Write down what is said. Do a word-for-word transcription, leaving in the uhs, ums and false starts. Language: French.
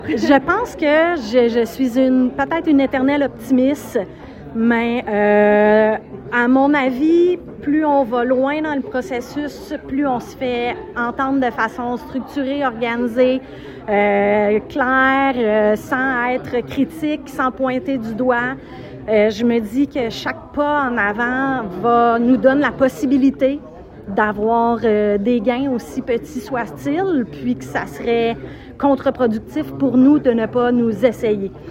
Je pense que je, je suis une peut-être une éternelle optimiste, mais euh, à mon avis, plus on va loin dans le processus, plus on se fait entendre de façon structurée, organisée, euh, claire, euh, sans être critique, sans pointer du doigt. Euh, je me dis que chaque pas en avant va nous donne la possibilité d'avoir euh, des gains aussi petits soient-ils, puis que ça serait contre-productif pour nous de ne pas nous essayer.